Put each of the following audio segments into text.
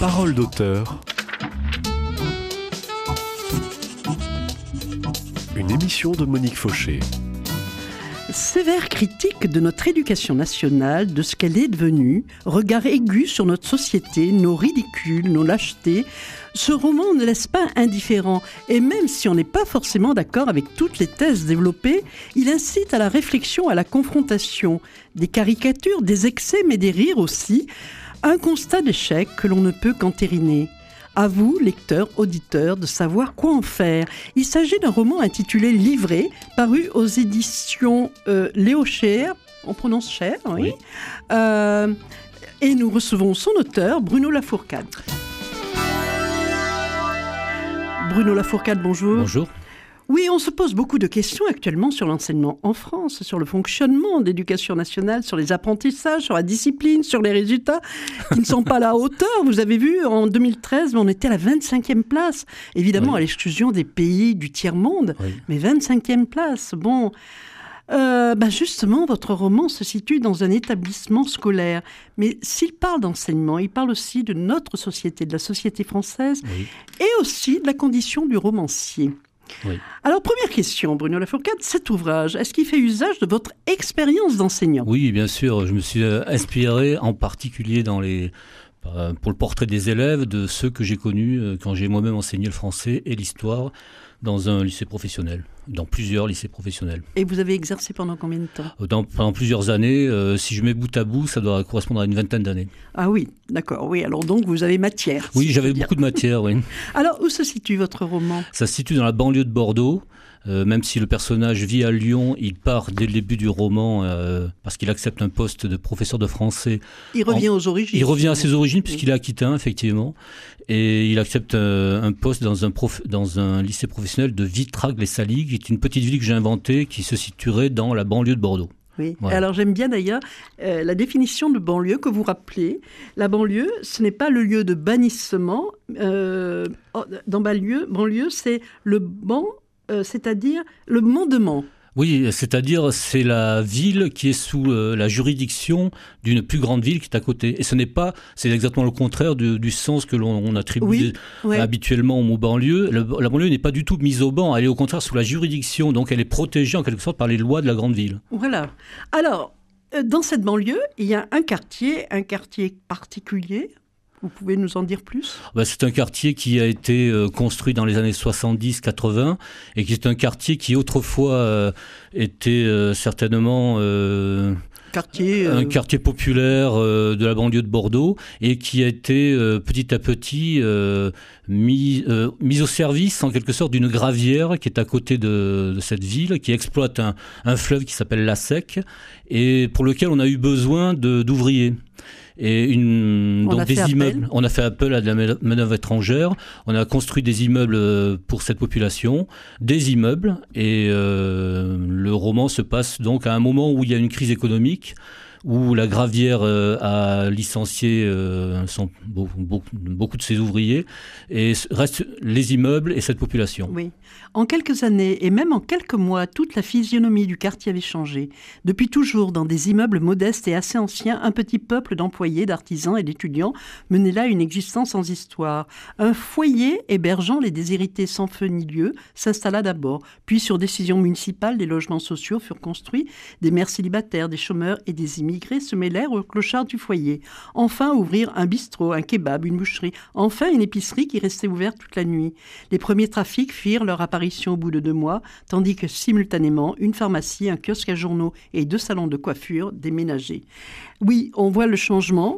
Parole d'auteur. Une émission de Monique Fauché. Sévère critique de notre éducation nationale, de ce qu'elle est devenue, regard aigu sur notre société, nos ridicules, nos lâchetés. Ce roman ne laisse pas indifférent, et même si on n'est pas forcément d'accord avec toutes les thèses développées, il incite à la réflexion, à la confrontation, des caricatures, des excès, mais des rires aussi, un constat d'échec que l'on ne peut qu'entériner. À vous, lecteurs, auditeurs, de savoir quoi en faire. Il s'agit d'un roman intitulé Livré, paru aux éditions Léo Cher, on prononce Cher, oui. Et nous recevons son auteur, Bruno Lafourcade. Bruno Lafourcade, bonjour. Bonjour. Oui, on se pose beaucoup de questions actuellement sur l'enseignement en France, sur le fonctionnement de l'éducation nationale, sur les apprentissages, sur la discipline, sur les résultats qui ne sont pas à la hauteur. Vous avez vu, en 2013, on était à la 25e place, évidemment à l'exclusion des pays du tiers-monde, mais 25e place, bon... justement, votre roman se situe dans un établissement scolaire. Mais s'il parle d'enseignement, il parle aussi de notre société, de la société française, et aussi de la condition du romancier. Oui. Alors, première question, Bruno Lafourcade, cet ouvrage, est-ce qu'il fait usage de votre expérience d'enseignant ? Oui, bien sûr. Je me suis inspiré en particulier pour le portrait des élèves, de ceux que j'ai connus quand j'ai moi-même enseigné le français et l'histoire dans un lycée professionnel, dans plusieurs lycées professionnels. Et vous avez exercé pendant combien de temps ? Pendant plusieurs années. Si je mets bout à bout, ça doit correspondre à une vingtaine d'années. Ah oui, d'accord. Oui, alors donc vous avez matière. Oui, j'avais beaucoup de matière, oui. Alors, où se situe votre roman ? Ça se situe dans la banlieue de Bordeaux. Même si le personnage vit à Lyon, il part dès le début du roman parce qu'il accepte un poste de professeur de français. Il revient aux origines. Il revient à ses origines puisqu'il est aquitain, effectivement. Et il accepte un poste dans un lycée professionnel de Vitragues-les-Saligues, qui est une petite ville que j'ai inventée qui se situerait dans la banlieue de Bordeaux. Oui. Voilà. Alors j'aime bien d'ailleurs la définition de banlieue que vous rappelez. La banlieue, ce n'est pas le lieu de bannissement. Dans banlieue, c'est le ban... c'est-à-dire le mandement. Oui, c'est-à-dire c'est la ville qui est sous la juridiction d'une plus grande ville qui est à côté. Et c'est exactement le contraire du sens que l'on attribue habituellement au mot banlieue. La banlieue n'est pas du tout mise au ban, elle est au contraire sous la juridiction, donc elle est protégée en quelque sorte par les lois de la grande ville. Voilà. Alors, dans cette banlieue, il y a un quartier particulier. Vous pouvez nous en dire plus ? C'est un quartier qui a été construit dans les années 70-80 et qui est un quartier qui autrefois était certainement un quartier populaire de la banlieue de Bordeaux et qui a été petit à petit mis au service en quelque sorte d'une gravière qui est à côté de cette ville, qui exploite un fleuve qui s'appelle la Sec et pour lequel on a eu besoin d'ouvriers. Et on a fait appel à de la main-d'œuvre étrangère. On a construit des immeubles pour cette population, des immeubles. Et le roman se passe donc à un moment où il y a une crise économique, où la gravière a licencié beaucoup de ses ouvriers, et restent les immeubles et cette population. Oui. En quelques années, et même en quelques mois, toute la physionomie du quartier avait changé. Depuis toujours, dans des immeubles modestes et assez anciens, un petit peuple d'employés, d'artisans et d'étudiants menait là une existence sans histoire. Un foyer hébergeant les déshérités sans feu ni lieu s'installa d'abord. Puis, sur décision municipale, des logements sociaux furent construits, des mères célibataires, des chômeurs et des immigrés se mêlèrent au clochard du foyer. Enfin, ouvrir un bistrot, un kebab, une boucherie. Enfin, une épicerie qui restait ouverte toute la nuit. Les premiers trafics firent leur apparition au bout de 2 mois, tandis que simultanément, une pharmacie, un kiosque à journaux et 2 salons de coiffure déménagés. Oui, on voit le changement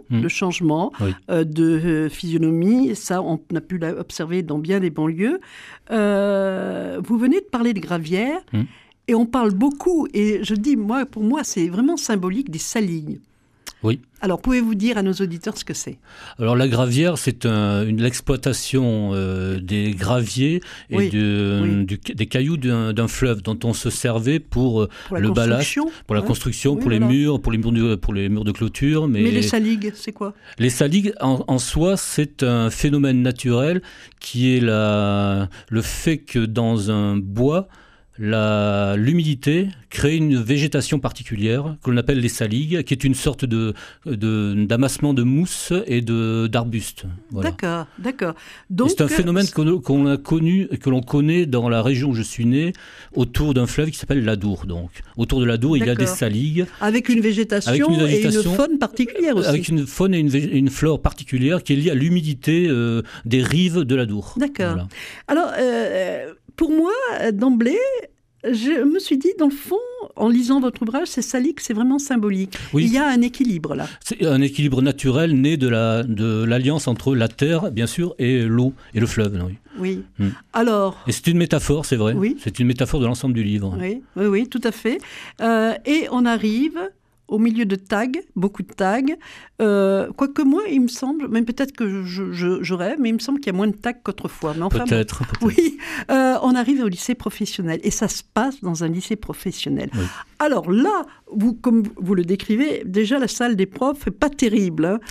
de physionomie. Ça, on a pu l'observer dans bien des banlieues. Vous venez de parler de gravière. Et on parle beaucoup, et je dis, pour moi, c'est vraiment symbolique des salines. Oui. Alors, pouvez-vous dire à nos auditeurs ce que c'est ? Alors, la gravière, c'est l'exploitation des graviers et des cailloux d'un fleuve dont on se servait pour le ballast, pour la construction, pour les murs, pour les murs de clôture. Mais les saligues, c'est quoi ? Les saligues, en soi, c'est un phénomène naturel qui est le fait que dans un bois, l'humidité crée une végétation particulière que l'on appelle les saligues, qui est une sorte d'amassement de mousse et d'arbustes. Voilà. D'accord. Donc, c'est un phénomène qu'on a connu, que l'on connaît dans la région où je suis né, autour d'un fleuve qui s'appelle l'Adour. Donc, autour de l'Adour, il y a des saligues. Avec une végétation et une faune particulière aussi. Avec une faune et une flore particulière qui est liée à l'humidité des rives de l'Adour. D'accord. Voilà. Alors, pour moi, d'emblée, je me suis dit, dans le fond, en lisant votre ouvrage, ces saligues, c'est vraiment symbolique. Oui. Il y a un équilibre là. C'est un équilibre naturel né de l'alliance entre la terre, bien sûr, et l'eau et le fleuve. Oui. Alors. Et c'est une métaphore, c'est vrai. Oui. C'est une métaphore de l'ensemble du livre. Oui, tout à fait. Et on arrive au milieu de tags, beaucoup de tags. Quoique moi, il me semble, même peut-être que je rêve, mais il me semble qu'il y a moins de tags qu'autrefois. Mais enfin, peut-être. Oui, on arrive au lycée professionnel et ça se passe dans un lycée professionnel. Oui. Alors là, comme vous le décrivez, déjà la salle des profs n'est pas terrible. Hein.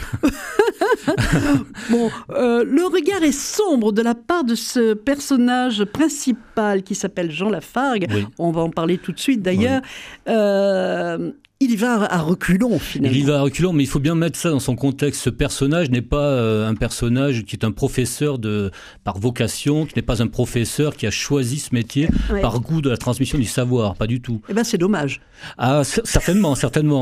Bon, le regard est sombre de la part de ce personnage principal qui s'appelle Jean Lafargue. Oui. On va en parler tout de suite d'ailleurs. Oui. Il y va à reculons, finalement. Il y va à reculons, mais il faut bien mettre ça dans son contexte. Ce personnage n'est pas un personnage qui est un professeur par vocation, qui n'est pas un professeur qui a choisi ce métier par goût de la transmission du savoir, pas du tout. Eh bien, c'est dommage. Ah, certainement.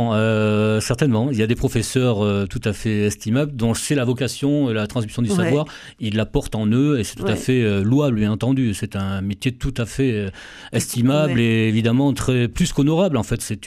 Il y a des professeurs tout à fait estimables dont c'est la vocation, la transmission du savoir. Ils la portent en eux et c'est tout à fait louable, bien entendu. C'est un métier tout à fait estimable et évidemment plus qu'honorable. En fait, c'est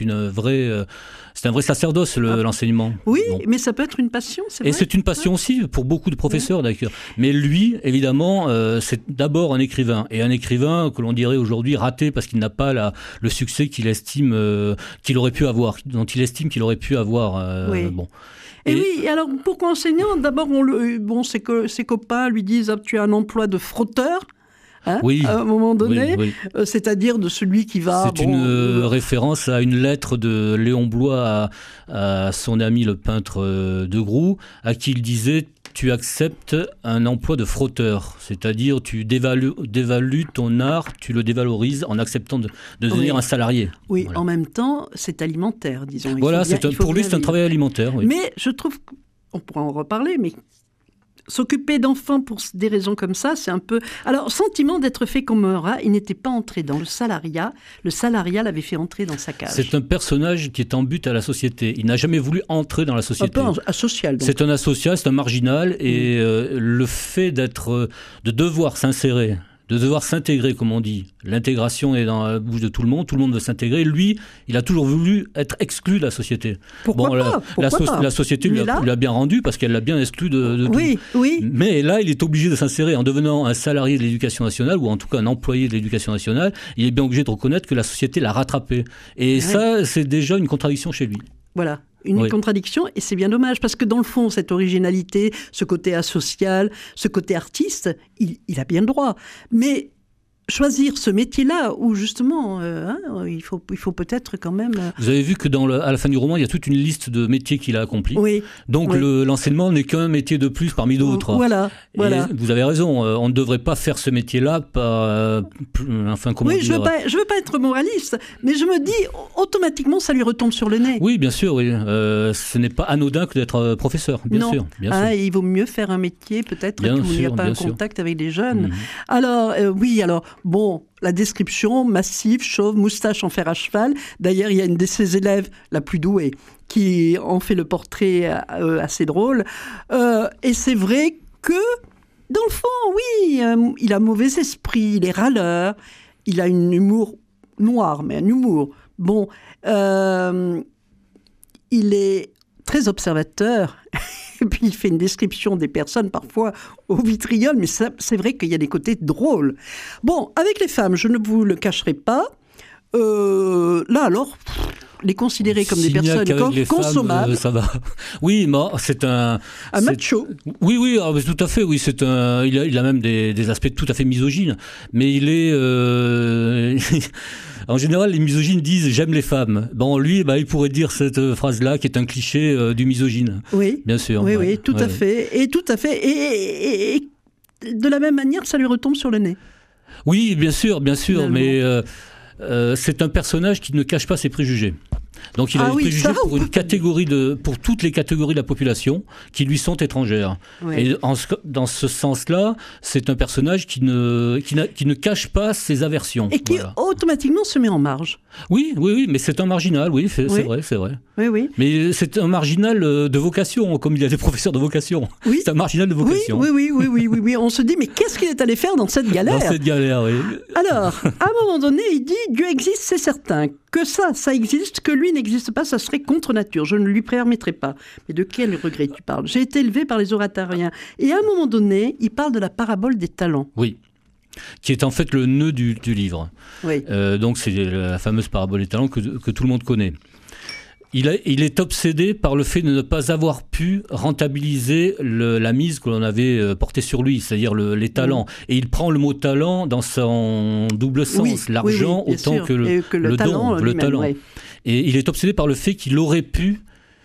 un vrai sacerdoce, l'enseignement. Oui, bon. Mais ça peut être une passion, c'est vrai. Et c'est une passion aussi pour beaucoup de professeurs, d'ailleurs. Mais lui, évidemment, c'est d'abord un écrivain. Et un écrivain que l'on dirait aujourd'hui raté parce qu'il n'a pas le succès qu'il estime qu'il aurait pu avoir, dont il estime qu'il aurait pu avoir. Bon. Et oui, alors pourquoi enseignant ? D'abord, ses copains lui disent « tu as un emploi de frotteur ». Hein, à un moment donné, c'est-à-dire de celui qui va... C'est une référence à une lettre de Léon Bloy à son ami le peintre de Groux, à qui il disait « tu acceptes un emploi de frotteur », c'est-à-dire tu dévalues ton art, tu le dévalorises en acceptant de devenir un salarié. Oui, voilà. En même temps, c'est alimentaire, disons. Voilà, pour lui, c'est un travail alimentaire. Oui. Mais je trouve, on pourra en reparler, mais... S'occuper d'enfants pour des raisons comme ça, c'est un peu... Alors, sentiment d'être fait comme un rat, il n'était pas entré dans le salariat. Le salariat l'avait fait entrer dans sa cage. C'est un personnage qui est en but à la société. Il n'a jamais voulu entrer dans la société. Un peu asocial, donc. C'est un asocial, c'est un marginal. Et le fait de devoir s'insérer, de devoir s'intégrer, comme on dit. L'intégration est dans la bouche de tout le monde veut s'intégrer. Lui, il a toujours voulu être exclu de la société. Pourquoi pas la société lui a bien rendu parce qu'elle l'a bien exclu de tout. Oui. Mais là, il est obligé de s'insérer en devenant un salarié de l'éducation nationale ou en tout cas un employé de l'éducation nationale. Il est bien obligé de reconnaître que la société l'a rattrapé. Et ça, c'est déjà une contradiction chez lui. Voilà. Une contradiction, et c'est bien dommage, parce que dans le fond, cette originalité, ce côté asocial, ce côté artiste, il a bien le droit. Mais choisir ce métier-là, où justement, il faut peut-être quand même... Vous avez vu que à la fin du roman, il y a toute une liste de métiers qu'il a accomplis. Oui. Donc l'enseignement n'est qu'un métier de plus parmi d'autres. Voilà. Vous avez raison, on ne devrait pas faire ce métier-là comment dire... je veux pas être moraliste, mais je me dis, automatiquement, ça lui retombe sur le nez. Oui, bien sûr, oui. Ce n'est pas anodin que d'être professeur, bien sûr. Il vaut mieux faire un métier, peut-être, où il n'y a pas un contact avec des jeunes. Alors, bon, la description, massif, chauve, moustache en fer à cheval. D'ailleurs, il y a une de ses élèves, la plus douée, qui en fait le portrait assez drôle. Et c'est vrai que, dans le fond, il a mauvais esprit, il est râleur, il a un humour noir, mais un humour. Bon, il est très observateur. Et puis, il fait une description des personnes, parfois au vitriol, mais c'est vrai qu'il y a des côtés drôles. Bon, avec les femmes, je ne vous le cacherai pas. Là, alors, les considérer comme des personnes consommables. Femmes, ça va. Oui, mais c'est un macho. Oui, tout à fait. Oui, il a même des aspects tout à fait misogynes. Mais il est... En général, les misogynes disent « j'aime les femmes ». Bon, lui, il pourrait dire cette phrase-là qui est un cliché du misogyne. Oui. Bien sûr. Oui, tout à fait. Et tout à fait. Et de la même manière, ça lui retombe sur le nez. Oui, bien sûr. Mais c'est un personnage qui ne cache pas ses préjugés. Donc il a des préjugés pour toutes les catégories de la population qui lui sont étrangères. Oui. Et dans ce sens-là, c'est un personnage qui ne cache pas ses aversions. Et qui automatiquement se met en marge. Oui, mais c'est un marginal, c'est vrai. Oui. Mais c'est un marginal de vocation, comme il y a des professeurs de vocation. Oui. C'est un marginal de vocation. Oui. On se dit, mais qu'est-ce qu'il est allé faire dans cette galère ? Dans cette galère, oui. Alors, à un moment donné, il dit, Dieu existe, c'est certain. Que ça existe, que lui n'existe pas, ça serait contre nature. Je ne lui permettrai pas. Mais de quel regret tu parles ? J'ai été élevé par les oratariens. Et à un moment donné, il parle de la parabole des talents. Oui. Qui est en fait le nœud du livre. Oui. Donc c'est la fameuse parabole des talents que tout le monde connaît. Il est obsédé par le fait de ne pas avoir pu rentabiliser la mise que l'on avait portée sur lui, c'est-à-dire les talents. Et il prend le mot talent dans son double sens, l'argent autant que le talent, le talent. Oui. Et il est obsédé par le fait qu'il aurait pu,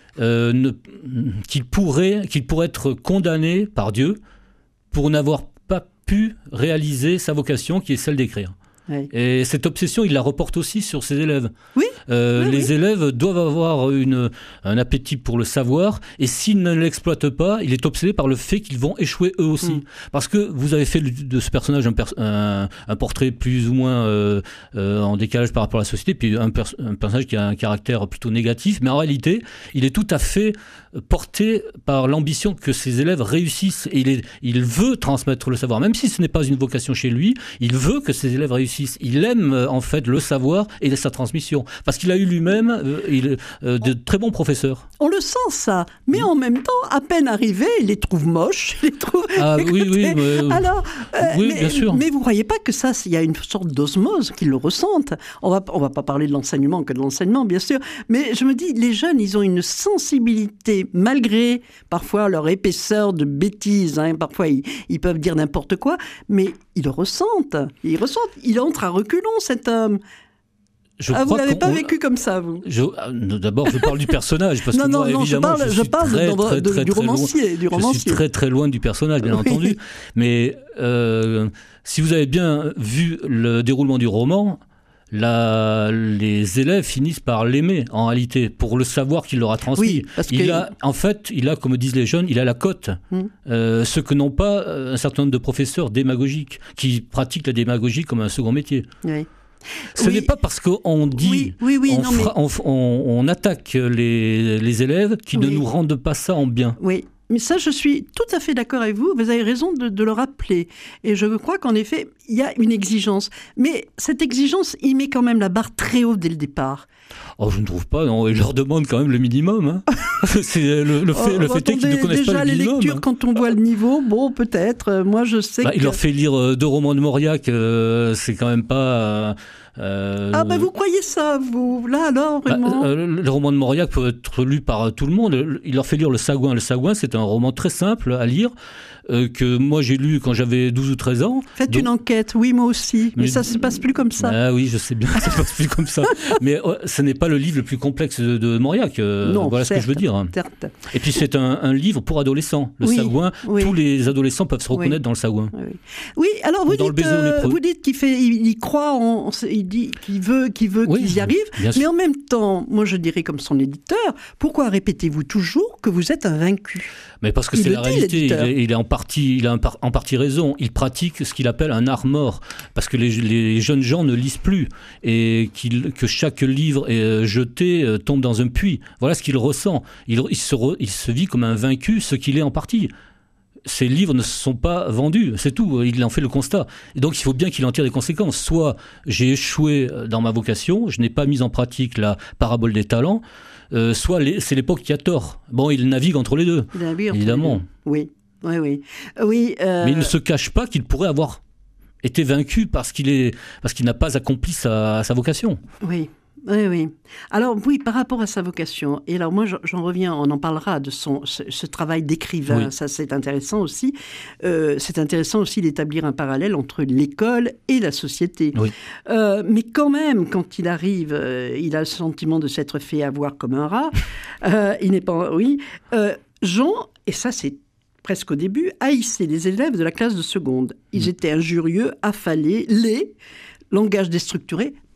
qu'il pourrait être condamné par Dieu pour n'avoir pas pu réaliser sa vocation qui est celle d'écrire. Oui. Et cette obsession, il la reporte aussi sur ses élèves. Oui. Les élèves doivent avoir un appétit pour le savoir, et s'ils ne l'exploitent pas, il est obsédé par le fait qu'ils vont échouer eux aussi. Parce que vous avez fait de ce personnage un portrait plus ou moins en décalage par rapport à la société, puis un personnage qui a un caractère plutôt négatif, mais en réalité, il est tout à fait porté par l'ambition que ses élèves réussissent, et il veut transmettre le savoir, même si ce n'est pas une vocation chez lui, il veut que ses élèves réussissent. Il aime en fait le savoir et sa transmission, parce qu'il a eu lui-même de très bons professeurs. On le sent ça, mais en même temps, à peine arrivé, il les trouve moches, il les trouve... oui, alors, bien sûr. Mais vous ne croyez pas que ça, il y a une sorte d'osmose qu'ils le ressentent. On va pas parler de l'enseignement que de l'enseignement, bien sûr, mais je me dis, les jeunes, ils ont une sensibilité, malgré parfois leur épaisseur de bêtises, parfois ils peuvent dire n'importe quoi, mais ils le ressentent. Il entre à reculons, cet homme. Vous l'avez pas vécu comme ça, vous ? D'abord, je parle du personnage, parce que moi, évidemment, je parle du romancier. Je suis très très loin du personnage, bien entendu. Mais si vous avez bien vu le déroulement du roman, les élèves finissent par l'aimer, en réalité, pour le savoir qu'il leur a transmis. Oui, en fait, comme disent les jeunes, il a la cote. Ce que n'ont pas un certain nombre de professeurs démagogiques, qui pratiquent la démagogie comme un second métier. Oui. Ce n'est pas parce qu'on dit, on attaque les élèves qui ne nous rendent pas ça en bien. Oui. Mais ça, je suis tout à fait d'accord avec vous. Vous avez raison de le rappeler. Et je crois qu'en effet, il y a une exigence. Mais cette exigence, il met quand même la barre très haut dès le départ. Oh, je ne trouve pas. Non, il leur demande quand même le minimum. C'est le fait est qu'ils ne connaissent pas le minimum. Déjà, les lectures, quand on voit le niveau, bon, peut-être. Moi, je sais que... Il leur fait lire 2 romans de Mauriac. C'est quand même pas... vous croyez ça, vous, là, alors, vraiment le roman de Mauriac peut être lu par tout le monde. Il leur fait lire Le Sagouin. Le Sagouin, c'est un roman très simple à lire, que moi j'ai lu quand j'avais 12 ou 13 ans. Faites une enquête, oui, moi aussi, mais ça ne se passe plus comme ça. Ah oui, je sais bien, ça ne se passe plus comme ça. Mais ce n'est pas le livre le plus complexe de Mauriac, non, voilà certes, ce que je veux dire. Certes. Et puis c'est un livre pour adolescents. Le Sagouin, tous les adolescents peuvent se reconnaître dans Le Sagouin. Oui, alors vous dites qu'il croit, il dit qu'il veut qu'ils y arrivent, mais en même temps, moi je dirais comme son éditeur, pourquoi répétez-vous toujours que vous êtes un vaincu ? Mais parce que c'est la réalité, il a en partie raison. Il pratique ce qu'il appelle un art mort, parce que les jeunes gens ne lisent plus, et que chaque livre jeté tombe dans un puits. Voilà ce qu'il ressent. Il se vit comme un vaincu, ce qu'il est en partie. Ces livres ne se sont pas vendus, c'est tout, il en fait le constat. Et donc il faut bien qu'il en tire des conséquences. Soit j'ai échoué dans ma vocation, je n'ai pas mis en pratique la parabole des talents, soit c'est l'époque qui a tort. Bon, il navigue entre les deux, évidemment. Oui. Mais il ne se cache pas qu'il pourrait avoir été vaincu parce qu'il n'a pas accompli sa vocation. Oui. Alors oui, par rapport à sa vocation, et alors moi j'en reviens, on en parlera de ce travail d'écrivain, oui. Ça c'est intéressant aussi. C'est intéressant aussi d'établir un parallèle entre l'école et la société. Oui. Mais quand même, quand il arrive, il a le sentiment de s'être fait avoir comme un rat. Il n'est pas... Jean, et ça c'est presque au début, haïssait les élèves de la classe de seconde. Ils étaient injurieux, affalés, laids, langage déstructuré,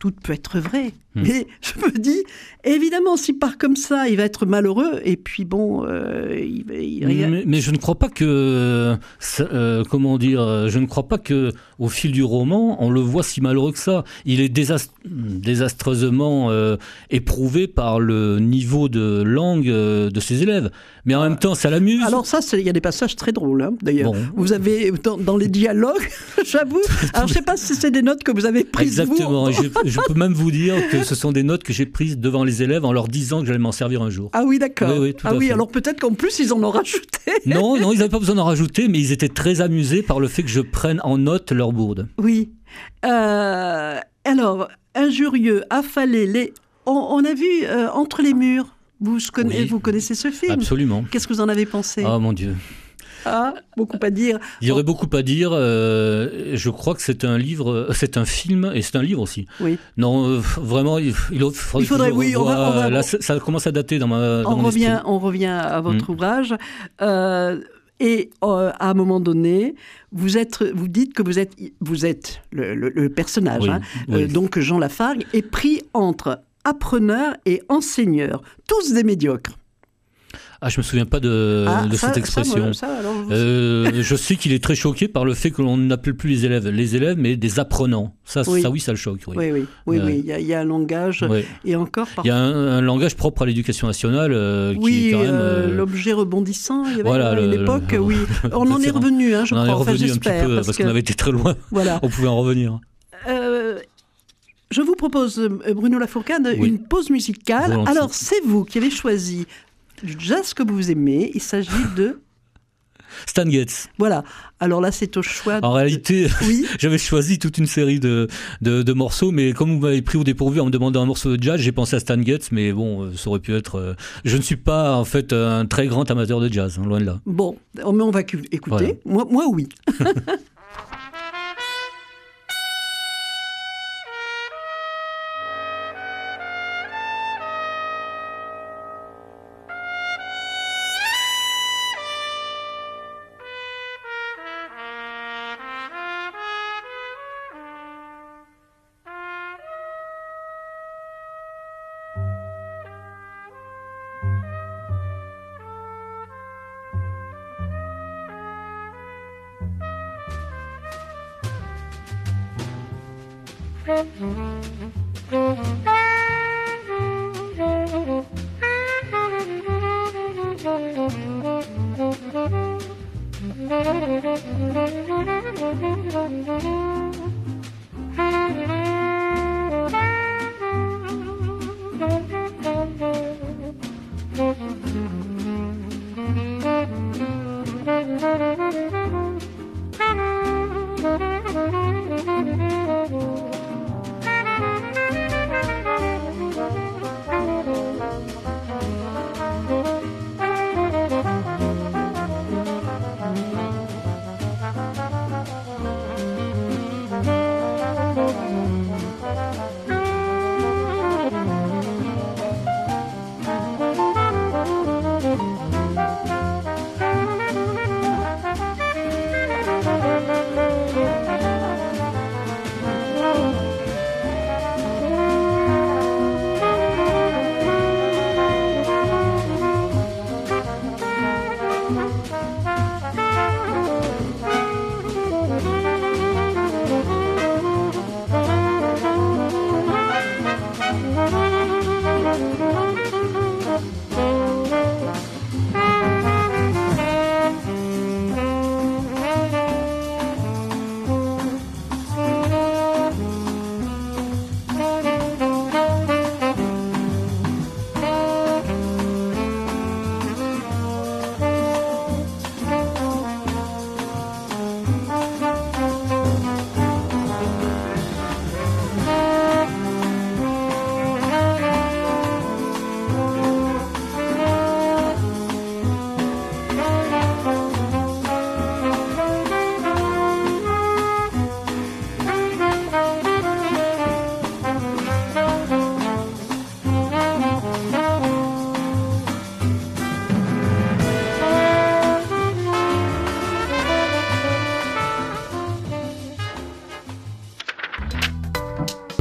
tout peut être vrai. Mais je me dis, évidemment, s'il part comme ça, il va être malheureux. Et puis bon, mais je ne crois pas que, comment dire, je ne crois pas que au fil du roman, on le voit si malheureux que ça. Il est désastreusement éprouvé par le niveau de langue de ses élèves. Mais en même temps, ça l'amuse. Alors ça, il y a des passages très drôles, hein, d'ailleurs. Bon. Vous avez, dans les dialogues, j'avoue, alors je ne sais pas si c'est des notes que vous avez prises. Exactement. Je peux même vous dire que ce sont des notes que j'ai prises devant les élèves en leur disant que j'allais m'en servir un jour. Ah oui, d'accord. Oui, tout à fait. Alors peut-être qu'en plus, ils en ont rajouté. Non, ils n'avaient pas besoin d'en rajouter, mais ils étaient très amusés par le fait que je prenne en note leur bourde. Oui. Alors, injurieux, affalé, on a vu Entre les murs. Vous connaissez ce film? Absolument. Qu'est-ce que vous en avez pensé? Ah, mon Dieu. Ah, beaucoup à dire. Il y aurait beaucoup à dire. Je crois que c'est un livre, c'est un film et c'est un livre aussi. Oui. Non, vraiment, il faudrait. Oui, là, ça commence à dater dans mon esprit. On revient à votre ouvrage. Et à un moment donné, vous dites que vous êtes le personnage, oui, hein, oui. Donc Jean Lafargue, est pris entre appreneurs et enseigneurs, tous des médiocres. Ah, je me souviens pas de cette expression. Je sais qu'il est très choqué par le fait que l'on n'appelle plus les élèves, mais des apprenants. Ça le choque. Oui. Il y a un langage, et encore... Il y a un langage propre à l'éducation nationale qui est quand même... l'objet rebondissant, il y avait à une époque, oui. On en est revenu, hein, je crois, enfin j'espère. Parce qu'on avait été très loin, voilà. On pouvait en revenir. Je vous propose, Bruno Lafourcade, une pause musicale. Volontiers. Alors, c'est vous qui avez choisi du jazz que vous aimez. Il s'agit de... Stan Getz. Voilà. Alors là, c'est au choix. En réalité, oui. J'avais choisi toute une série de morceaux, mais comme vous m'avez pris au dépourvu en me demandant un morceau de jazz, j'ai pensé à Stan Getz, mais bon, ça aurait pu être... Je ne suis pas, en fait, un très grand amateur de jazz, hein, loin de là. Bon, mais on va écouter. Voilà. Moi, oui.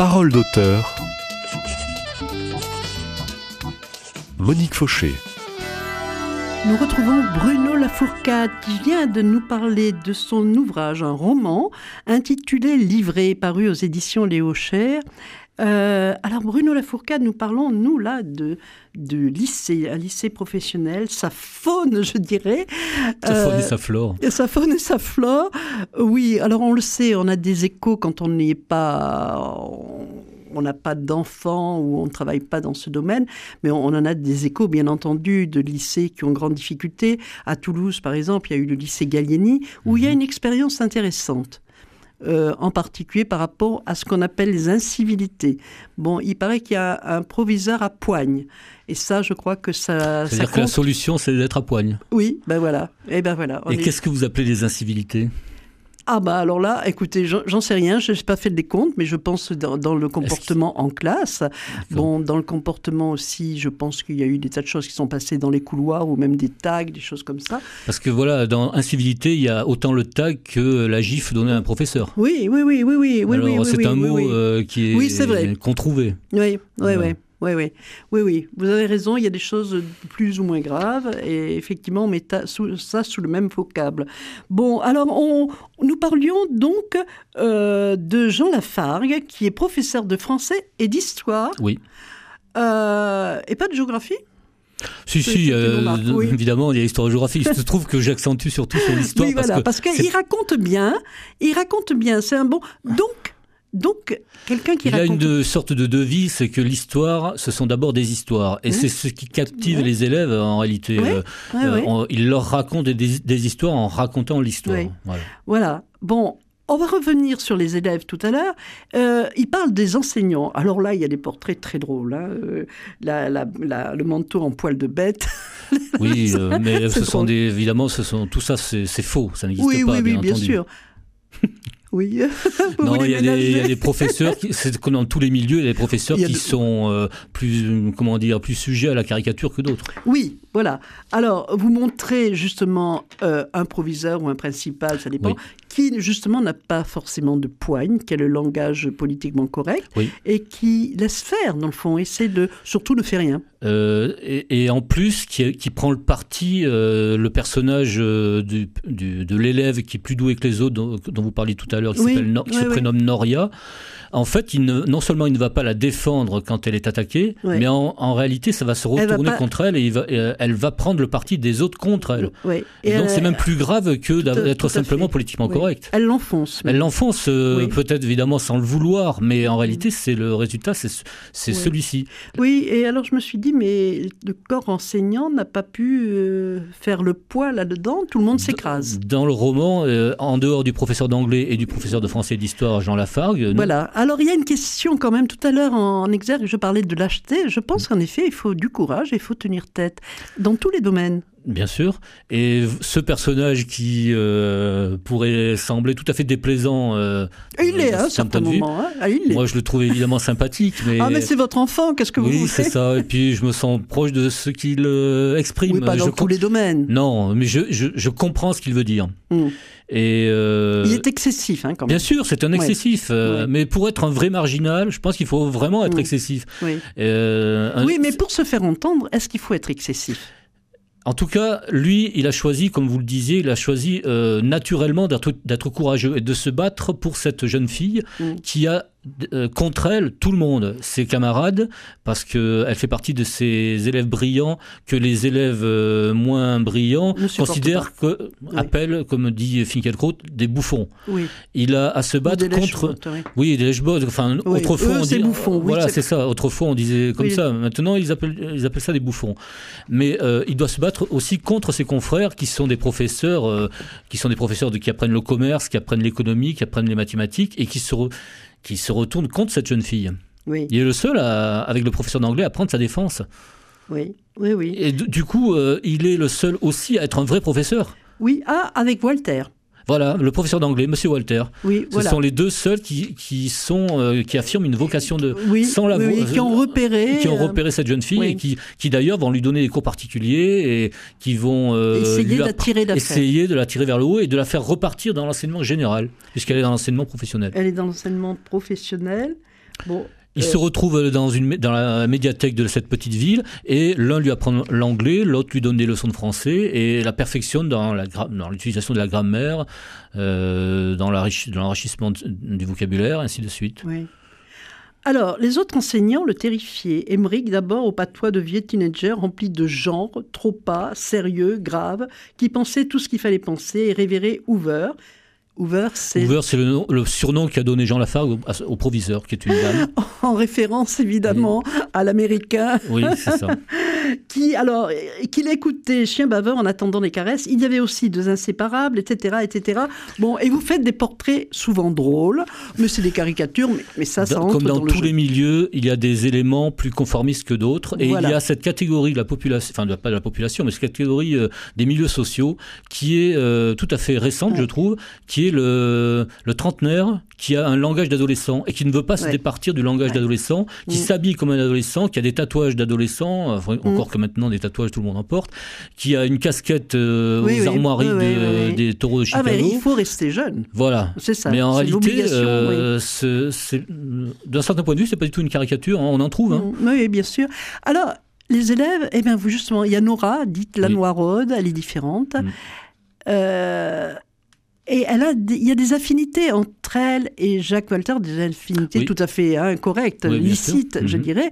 Parole d'auteur. Monique Fauché. Nous retrouvons Bruno Lafourcade qui vient de nous parler de son ouvrage, un roman intitulé Livré, paru aux éditions Léo Cher. Alors Bruno Lafourcade, nous parlons, nous, là, de lycée, un lycée professionnel, sa faune, je dirais. Sa faune et sa flore. Sa faune et sa flore, oui. Alors on le sait, on a des échos quand on n'est pas... On n'a pas d'enfants ou on ne travaille pas dans ce domaine, mais on en a des échos, bien entendu, de lycées qui ont grande difficulté. À Toulouse, par exemple, il y a eu le lycée Gallieni, où il y a une expérience intéressante. En particulier par rapport à ce qu'on appelle les incivilités. Bon, il paraît qu'il y a un proviseur à Poigne. Et ça, je crois que ça... C'est-à-dire que la solution, c'est d'être à Poigne. Oui, ben voilà. Et ben voilà. Et qu'est-ce que vous appelez les incivilités ? Ah bah alors là, écoutez, j'en sais rien, je n'ai pas fait le décompte, mais je pense dans le comportement en classe. Bon, dans le comportement aussi, je pense qu'il y a eu des tas de choses qui sont passées dans les couloirs ou même des tags, des choses comme ça. Parce que voilà, dans incivilité, il y a autant le tag que la gifle donnée à un professeur. Oui. Alors c'est un mot qui est, oui, c'est vrai, qu'on trouvait. Oui. Oui, vous avez raison, il y a des choses plus ou moins graves et effectivement on met ça sous le même vocable. Bon, alors nous parlions donc de Jean Lafargue qui est professeur de français et d'histoire. Oui. Et pas de géographie ? Si, oui. Évidemment, il y a histoire et géographie. Il se trouve que j'accentue surtout sur l'histoire. Oui, voilà, parce qu'il raconte bien, c'est un bon... Donc, quelqu'un qui raconte... Il a une sorte de devise, c'est que l'histoire, ce sont d'abord des histoires. Et c'est ce qui captive les élèves, en réalité. Il leur raconte des histoires en racontant l'histoire. Oui. Voilà. Bon, on va revenir sur les élèves tout à l'heure. Il parle des enseignants. Alors là, il y a des portraits très drôles. Hein. Le manteau en poil de bête. Oui, mais évidemment, tout ça, c'est faux. Ça n'existe pas, bien entendu. Bien sûr. Oui. Non, il y a des professeurs, c'est comme dans tous les milieux, il y a des professeurs qui sont plus sujets à la caricature que d'autres. Oui, voilà. Alors, vous montrez justement un proviseur ou un principal, ça dépend, qui justement n'a pas forcément de poigne, qui a le langage politiquement correct, et qui laisse faire, dans le fond, essaie de, surtout ne fait rien. Et en plus, qui prend le parti, le personnage de l'élève qui est plus doué que les autres, dont vous parliez tout à l'heure, qui se prénomme Noria. En fait, non seulement il ne va pas la défendre quand elle est attaquée, mais en réalité, ça va se retourner contre elle et elle va prendre le parti des autres contre elle. Et donc, c'est même plus grave que d'être simplement politiquement correct. Elle l'enfonce. Elle l'enfonce, peut-être évidemment sans le vouloir, mais en réalité, le résultat, c'est celui-ci. Oui, et alors je me suis dit, mais le corps enseignant n'a pas pu faire le poids là-dedans, tout le monde s'écrase. Dans le roman, en dehors du professeur d'anglais et du professeur de français et d'histoire, Jean Lafargue... Voilà. Alors, il y a une question quand même. Tout à l'heure, en exergue, je parlais de lâcheté. Je pense qu'en effet, il faut du courage et il faut tenir tête dans tous les domaines. Bien sûr. Et ce personnage qui pourrait sembler tout à fait déplaisant... il est, à un certain moment. Moi, je le trouve évidemment sympathique. Mais c'est votre enfant, qu'est-ce que vous voulez ? Oui, c'est ça. Et puis, je me sens proche de ce qu'il exprime. Oui, pas dans tous les domaines. Non, mais je comprends ce qu'il veut dire. Et il est excessif, quand même. Bien sûr, c'est un excessif. Mais pour être un vrai marginal, je pense qu'il faut vraiment être excessif. Oui, mais pour se faire entendre, est-ce qu'il faut être excessif ? En tout cas, lui, il a choisi, comme vous le disiez, naturellement d'être courageux et de se battre pour cette jeune fille qui a contre elle tout le monde, ses camarades, parce qu'elle fait partie de ces élèves brillants que les élèves moins brillants appellent, comme dit Finkielkraut, des bouffons. Oui. Il a à se battre contre... Oui, des lèche-bottes. Enfin, autrefois, on dit... bouffons. Voilà, c'est ça. Autrefois, on disait comme ça. Maintenant, ils appellent ça des bouffons. Mais il doit se battre aussi contre ses confrères qui sont des professeurs, qui apprennent le commerce, qui apprennent l'économie, qui apprennent les mathématiques et qui se retourne contre cette jeune fille. Oui. Il est le seul, avec le professeur d'anglais, à prendre sa défense. Oui. Et du coup, il est le seul aussi à être un vrai professeur. Oui, avec Walter. Voilà, le professeur d'anglais, Monsieur Walter. Oui, Ce sont les deux seuls qui affirment une vocation de... qui ont repéré cette jeune fille et qui d'ailleurs vont lui donner des cours particuliers et qui vont essayer de la tirer vers le haut et de la faire repartir dans l'enseignement général, puisqu'elle est dans l'enseignement professionnel. Elle est dans l'enseignement professionnel. Bon. Ils se retrouvent dans la médiathèque de cette petite ville et l'un lui apprend l'anglais, l'autre lui donne des leçons de français et la perfectionne dans l'utilisation de la grammaire, dans l'enrichissement du vocabulaire, ainsi de suite. Oui. Alors, les autres enseignants le terrifiaient. Emmerich, d'abord, au patois de vieux teenager rempli de genre, trop pas, sérieux, grave, qui pensait tout ce qu'il fallait penser et révérait Hoover. Hoover, c'est le surnom qu'a donné Jean Lafargue au proviseur, qui est une dame. En référence, évidemment, à l'américain. Oui, c'est ça. Qu'il écoutait Chien baveur en attendant les caresses. Il y avait aussi Deux inséparables, etc., etc. Bon, et vous faites des portraits souvent drôles, mais c'est des caricatures, mais ça entre comme dans le tous jeu. les milieux, il y a des éléments plus conformistes que d'autres, et voilà. Il y a cette catégorie de la population, enfin pas de la population, mais cette catégorie des milieux sociaux qui est tout à fait récente, je trouve, qui est le trentenaire qui a un langage d'adolescent et qui ne veut pas se départir du langage d'adolescent, qui s'habille comme un adolescent, qui a des tatouages d'adolescent, encore que maintenant des tatouages tout le monde en porte, qui a une casquette aux armoiries des taureaux de Chicago. Ah, mais il faut rester jeune. Voilà. C'est ça. Mais en réalité, d'un certain point de vue, c'est pas du tout une caricature, on en trouve. Hein. Oui, bien sûr. Alors, les élèves, eh bien, justement, il y a Nora, dite la noiraude, elle est différente. Et il y a des affinités entre elle et Jacques Walter, des affinités tout à fait correctes, licites, je dirais.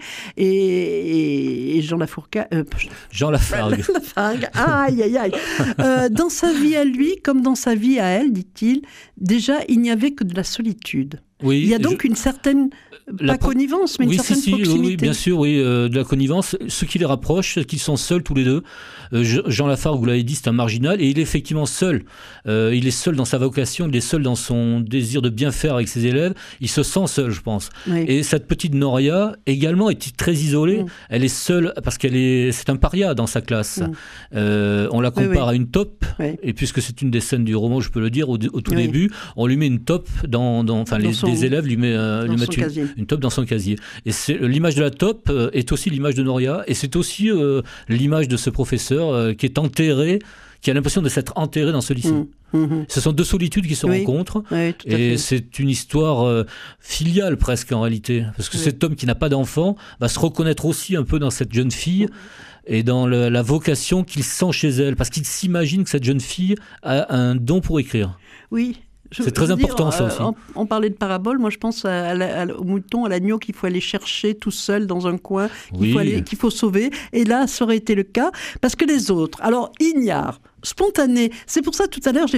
Et Jean Lafourcade... Jean Lafargue. Lafargue, aïe, aïe, aïe. Dans sa vie à lui, comme dans sa vie à elle, dit-il, déjà, il n'y avait que de la solitude. Oui, il y a donc une certaine, pas connivence, mais une certaine proximité. Oui, bien sûr, de la connivence. Ce qui les rapproche, c'est qu'ils sont seuls tous les deux. Jean Lafargue, vous l'avez dit, c'est un marginal, et il est effectivement seul. Il est seul dans sa vocation, il est seul dans son désir de bien faire avec ses élèves. Il se sent seul, je pense. Oui. Et cette petite Noria, également, est très isolée. Elle est seule, parce c'est un paria dans sa classe. On la compare à une taupe, et puisque c'est une des scènes du roman, je peux le dire, au tout début, on lui met une taupe les élèves lui mettent une taupe dans son casier. Et l'image de la taupe est aussi l'image de Noria, et c'est aussi l'image de ce professeur qui est enterré, qui a l'impression de s'être enterré dans ce lycée. Ce sont deux solitudes qui se rencontrent, et c'est une histoire filiale presque en réalité, parce que cet homme qui n'a pas d'enfant va se reconnaître aussi un peu dans cette jeune fille, et dans la vocation qu'il sent chez elle, parce qu'il s'imagine que cette jeune fille a un don pour écrire. Oui. C'est très important, ça aussi. On parlait de parabole, moi je pense au mouton, à l'agneau qu'il faut aller chercher tout seul dans un coin, qu'il faut sauver. Et là, ça aurait été le cas, parce que les autres, alors ignares, spontanés, c'est pour ça tout à l'heure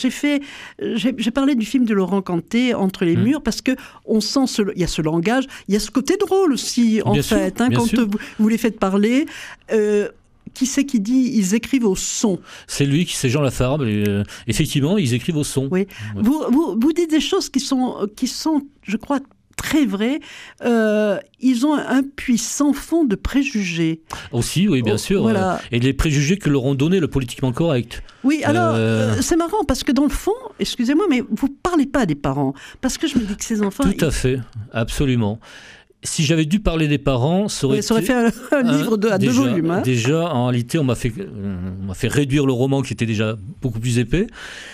j'ai parlé du film de Laurent Canté, Entre les murs, parce que on sent il y a ce langage, il y a ce côté drôle aussi, en fait, quand vous les faites parler. Qui c'est qui dit ils écrivent au son? C'est lui, c'est Jean Lafargue. Effectivement, ils écrivent au son. Oui. Vous dites des choses qui sont, je crois, très vraies. Ils ont un puits sans fond de préjugés. Aussi, oui, bien sûr. Voilà. Et les préjugés que leur ont donné le politiquement correct. Oui, alors, c'est marrant, parce que dans le fond, excusez-moi, mais vous ne parlez pas des parents. Parce que je me dis que ces enfants... Tout à fait, absolument. Si j'avais dû parler des parents, ça aurait fait un livre à deux volumes. Hein. Déjà, en réalité, on m'a fait réduire le roman qui était déjà beaucoup plus épais.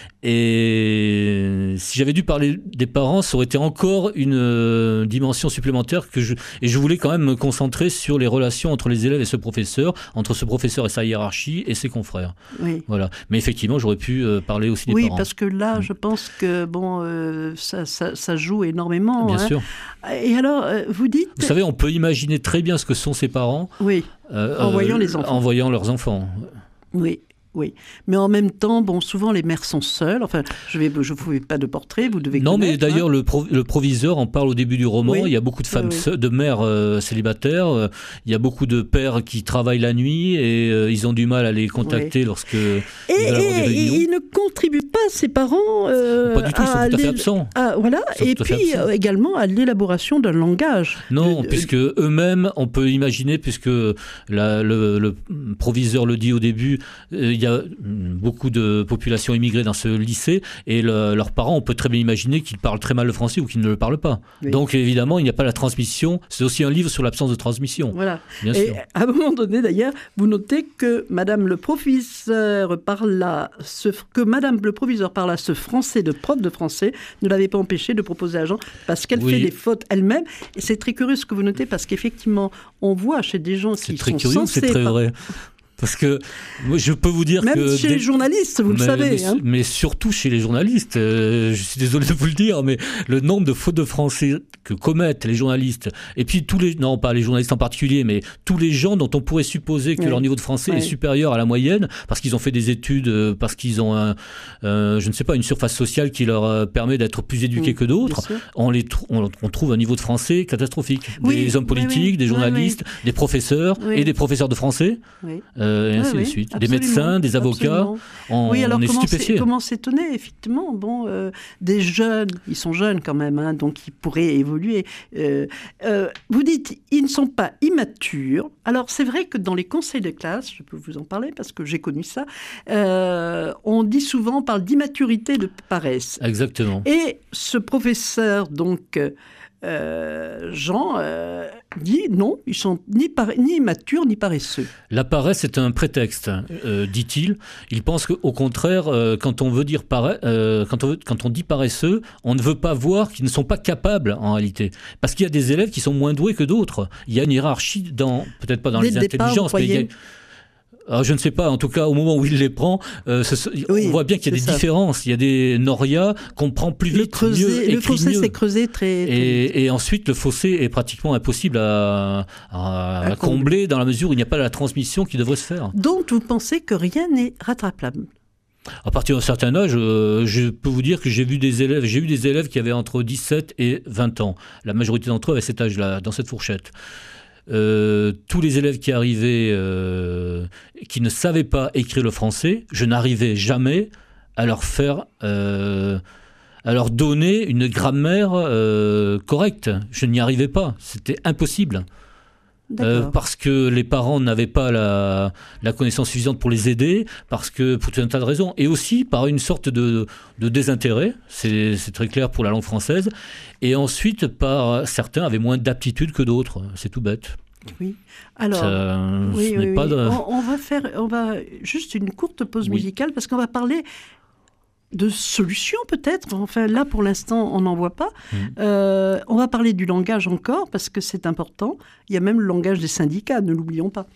Et si j'avais dû parler des parents, ça aurait été encore une dimension supplémentaire et je voulais quand même me concentrer sur les relations entre les élèves et ce professeur, entre ce professeur et sa hiérarchie et ses confrères. Oui. Voilà. Mais effectivement, j'aurais pu parler aussi des parents. Oui, parce que là, je pense que ça joue énormément. Bien sûr. Et alors, vous dites... Vous savez, on peut imaginer très bien ce que sont ses parents. Oui. En voyant les enfants. En voyant leurs enfants. Oui. Oui, mais en même temps, souvent les mères sont seules. Enfin, je ne vous fais pas de portrait, vous devez connaître. Non, mais d'ailleurs, le proviseur en parle au début du roman. Oui. Il y a beaucoup de femmes, de mères célibataires. Il y a beaucoup de pères qui travaillent la nuit et ils ont du mal à les contacter lorsque ils veulent avoir des réunions. Et ils ne contribuent pas, ces parents, pas du tout, ils sont tout à fait absents. Voilà, et puis également à l'élaboration d'un langage. Non, puisque eux-mêmes, on peut imaginer, puisque le proviseur le dit au début, il y y a beaucoup de population immigrée dans ce lycée et leurs parents, on peut très bien imaginer qu'ils parlent très mal le français ou qu'ils ne le parlent pas. Oui. Donc évidemment, il n'y a pas la transmission. C'est aussi un livre sur l'absence de transmission. Voilà. Bien sûr. À un moment donné, d'ailleurs, vous notez que Madame le professeur parle à ce français de prof de français ne l'avait pas empêché de proposer à Jean parce qu'elle fait des fautes elle-même. Et c'est très curieux ce que vous notez parce qu'effectivement, on voit chez des gens qui sont curieux, c'est très vrai. Parce que moi, je peux vous dire même que... Même chez les journalistes, vous le savez. Mais surtout chez les journalistes, je suis désolé de vous le dire, mais le nombre de fautes de français que commettent les journalistes, et puis non pas les journalistes en particulier, mais tous les gens dont on pourrait supposer que leur niveau de français est supérieur à la moyenne, parce qu'ils ont fait des études, parce qu'ils ont je ne sais pas, une surface sociale qui leur permet d'être plus éduqués que d'autres, on trouve un niveau de français catastrophique. Des hommes politiques, des journalistes, des professeurs et des professeurs de français. Et ainsi de suite. Absolument, des médecins, des avocats, on est stupéfiés. Comment s'étonner, effectivement. Bon, des jeunes, ils sont jeunes quand même, hein, donc ils pourraient évoluer. Vous dites, ils ne sont pas immatures. Alors, c'est vrai que dans les conseils de classe, je peux vous en parler parce que j'ai connu ça, on dit souvent, on parle d'immaturité et de paresse. Exactement. Et ce professeur, donc... Jean dit non, ils sont ni immatures ni paresseux. La paresse est un prétexte, dit-il. Il pense qu'au contraire, quand on dit paresseux, on ne veut pas voir qu'ils ne sont pas capables en réalité. Parce qu'il y a des élèves qui sont moins doués que d'autres. Il y a une hiérarchie peut-être pas dans les intelligences, mais il y a... Alors, je ne sais pas, en tout cas, au moment où il les prend, on voit bien qu'il y a des différences. Il y a des norias qu'on prend plus vite, mieux, le fossé s'est creusé très et ensuite, le fossé est pratiquement impossible à combler dans la mesure où il n'y a pas la transmission qui devrait se faire. Donc, vous pensez que rien n'est rattrapable? À partir d'un certain âge, je peux vous dire que j'ai eu des élèves qui avaient entre 17 et 20 ans. La majorité d'entre eux avaient cet âge-là, dans cette fourchette. Tous les élèves qui arrivaient, qui ne savaient pas écrire le français, je n'arrivais jamais à leur donner une grammaire correcte. Je n'y arrivais pas, c'était impossible. Parce que les parents n'avaient pas la connaissance suffisante pour les aider, parce que pour tout un tas de raisons, et aussi par une sorte de désintérêt, c'est très clair pour la langue française, et ensuite certains avaient moins d'aptitude que d'autres, c'est tout bête. Oui. Alors, on va juste une courte pause musicale parce qu'on va parler de solutions peut-être. Enfin, là, pour l'instant, on n'en voit pas. On va parler du langage encore, parce que c'est important. Il y a même le langage des syndicats, ne l'oublions pas.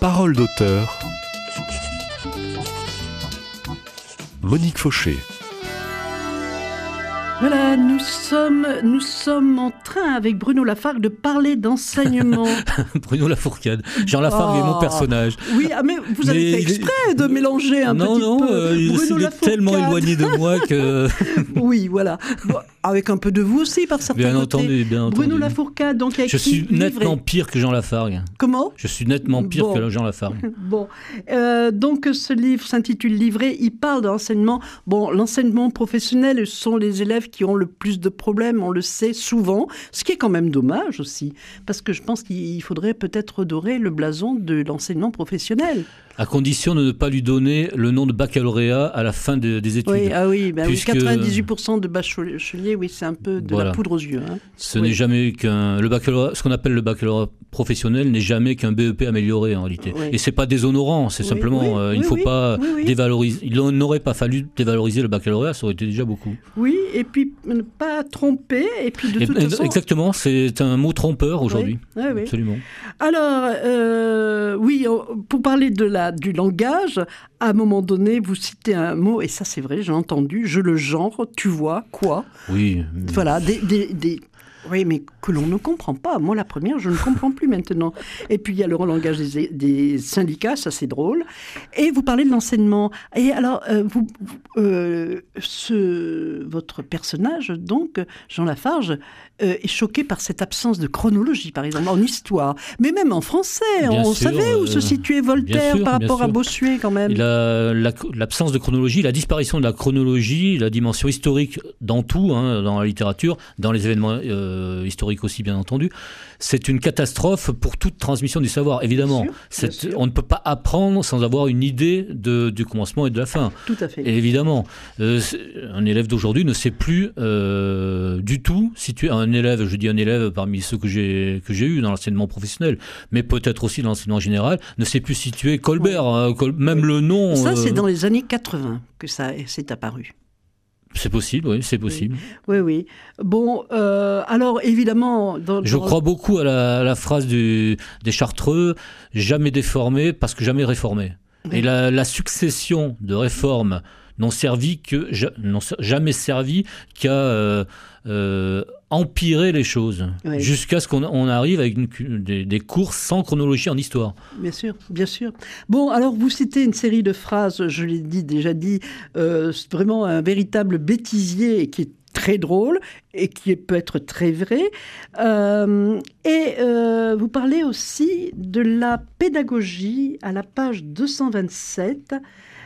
Parole d'auteur. Monique Fauché. Voilà, nous sommes en train avec Bruno Lafargue de parler d'enseignement. Bruno Lafourcade. Jean Lafargue est mon personnage. Oui, mais vous avez fait exprès de mélanger un petit peu. Non, il est tellement éloigné de moi que... Oui, voilà. Bon, avec un peu de vous aussi, par certains bien côtés. Entendu. Bruno Lafourcade, donc, a écrit... Je suis nettement pire que Jean Lafargue. Comment ? Je suis nettement pire que Jean Lafargue. Bon, donc ce livre s'intitule Livré, il parle d'enseignement. Bon, l'enseignement professionnel sont les élèves qui ont le plus de problèmes, on le sait souvent, ce qui est quand même dommage aussi, parce que je pense qu'il faudrait peut-être redorer le blason de l'enseignement professionnel. À condition de ne pas lui donner le nom de baccalauréat à la fin des études. Oui, oui, puisque... 98% de bacheliers, oui, c'est un peu de la poudre aux yeux. Hein. Ce n'est jamais qu'un... ce qu'on appelle le baccalauréat professionnel n'est jamais qu'un BEP amélioré en réalité. Oui. Et c'est pas déshonorant, c'est simplement... il ne faut pas dévaloriser... Il n'aurait pas fallu dévaloriser le baccalauréat, ça aurait été déjà beaucoup. Oui, et puis ne pas tromper, et puis de toute façon... Exactement, c'est un mot trompeur aujourd'hui. Oui. Absolument. Alors, pour parler du langage, à un moment donné, vous citez un mot, et ça c'est vrai, j'ai entendu, je le genre, tu vois, quoi. Oui. Voilà, oui, mais que l'on ne comprend pas. Moi, la première, je ne comprends plus maintenant. Et puis, il y a le langage des syndicats, ça c'est drôle. Et vous parlez de l'enseignement. Et alors, votre personnage, donc, Jean Lafargue, est choqué par cette absence de chronologie, par exemple, en histoire. Mais même en français, on savait où se situait Voltaire par rapport à Bossuet, quand même. L'absence de chronologie, la disparition de la chronologie, la dimension historique dans tout, dans la littérature, dans les événements historiques aussi, bien entendu, c'est une catastrophe pour toute transmission du savoir. Évidemment, bien sûr. On ne peut pas apprendre sans avoir une idée du commencement et de la fin. Tout à fait. Et évidemment, un élève d'aujourd'hui ne sait plus du tout situer un élève, je dis un élève parmi ceux que j'ai eu dans l'enseignement professionnel, mais peut-être aussi dans l'enseignement général, ne sait plus situer Colbert, même le nom... Ça, c'est dans les années 80 que ça s'est apparu. C'est possible, oui, c'est possible. Oui. Bon, alors évidemment... Je crois beaucoup à la phrase des Chartreux, jamais déformé parce que jamais réformé. Oui. Et la succession de réformes n'ont jamais servi qu'à empirer les choses, jusqu'à ce qu'on arrive avec des cours sans chronologie en histoire. Bien sûr. Bon, alors vous citez une série de phrases, je l'ai déjà dit, vraiment un véritable bêtisier qui est très drôle et qui peut être très vrai. Vous parlez aussi de la pédagogie à la page 227.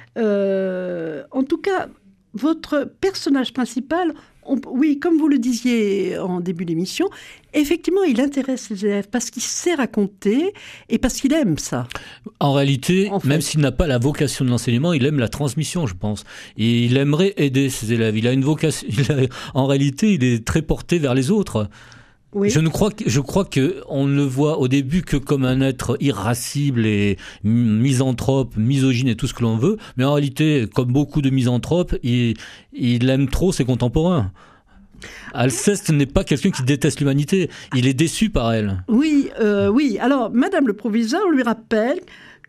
En tout cas, votre personnage principal, comme vous le disiez en début d'émission, effectivement, il intéresse les élèves parce qu'il sait raconter et parce qu'il aime ça. En réalité, même s'il n'a pas la vocation de l'enseignement, il aime la transmission, je pense. Et il aimerait aider ses élèves. Il a une vocation. En réalité, il est très porté vers les autres. Oui. Je crois qu'on ne le voit au début que comme un être irascible et misanthrope, misogyne et tout ce que l'on veut, mais en réalité, comme beaucoup de misanthropes, il aime trop ses contemporains. Alceste n'est pas quelqu'un qui déteste l'humanité, il est déçu par elle. Oui. Alors, Madame le proviseur lui rappelle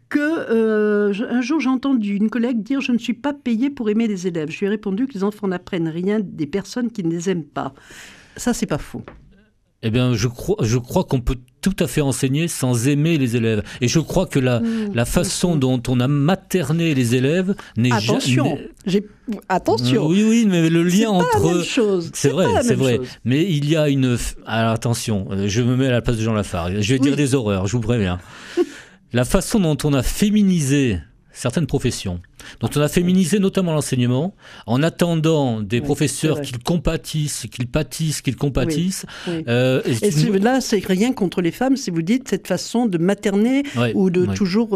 un jour j'ai entendu une collègue dire « Je ne suis pas payée pour aimer les élèves ». Je lui ai répondu que les enfants n'apprennent rien des personnes qui ne les aiment pas. Ça, c'est pas faux. Eh bien, je crois qu'on peut tout à fait enseigner sans aimer les élèves. Et je crois que la façon dont on a materné les élèves n'est jamais... Attention. Oui, mais le lien entre... C'est pas la même chose. C'est vrai. Mais il y a une... Alors attention, je me mets à la place de Jean Lafargue. Je vais dire des horreurs, je vous préviens. La façon dont on a féminisé certaines professions, dont on a féminisé notamment l'enseignement, en attendant des professeurs qu'ils compatissent, qu'ils pâtissent, qu'ils compatissent. Oui. Et là, c'est rien contre les femmes, si vous dites cette façon de materner ou de toujours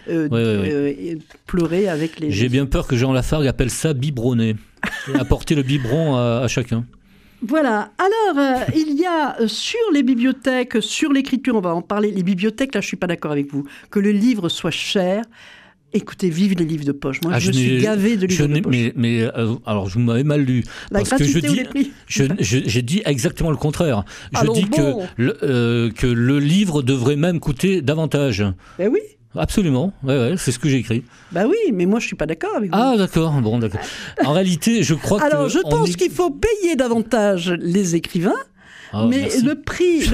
pleurer avec les... J'ai bien peur que Jean Lafargue appelle ça biberonner, apporter le biberon à chacun. Voilà. Alors, il y a sur les bibliothèques, sur l'écriture, on va en parler, les bibliothèques, là, je ne suis pas d'accord avec vous, que le livre soit cher. Écoutez, vive les livres de poche. Moi, je suis gavé de livres de poche. Alors, vous m'avez mal lu. La gratuité ou les prix ? J'ai dit exactement le contraire. Je dis que le livre devrait même coûter davantage. Ben oui. Absolument, ouais, c'est ce que j'ai écrit. Bah oui, mais moi je suis pas d'accord avec vous. Ah d'accord, bon d'accord. En réalité, je crois Alors, je pense qu'il faut payer davantage les écrivains. Mais merci. Le prix...